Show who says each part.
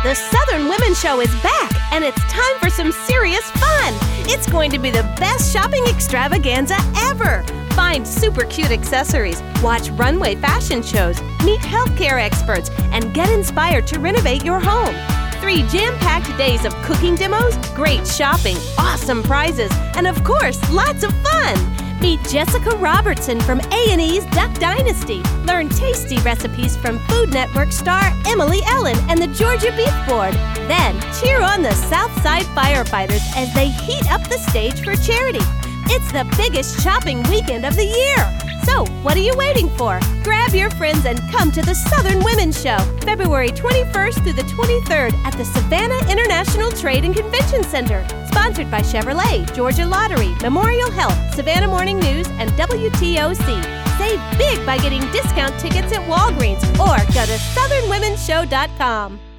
Speaker 1: The Southern Women's Show is back, and it's time for some serious fun. It's going to be the best shopping extravaganza ever. Find super cute accessories, watch runway fashion shows, meet healthcare experts, and get inspired to renovate your home. 3 jam-packed days of cooking demos, great shopping, awesome prizes, and of course, lots of fun. Meet Jessica Robertson from A&E's Duck Dynasty. Learn tasty recipes from Food Network star Emily Ellen and the Georgia Beef Board. Then cheer on the Southside Firefighters as they heat up the stage for charity. It's the biggest shopping weekend of the year. So, what are you waiting for? Grab your friends and come to the Southern Women's Show, February 21st through the 23rd at the Savannah International Trade and Convention Center. Sponsored by Chevrolet, Georgia Lottery, Memorial Health, Savannah Morning News, and WTOC. Save big by getting discount tickets at Walgreens or go to southernwomenshow.com.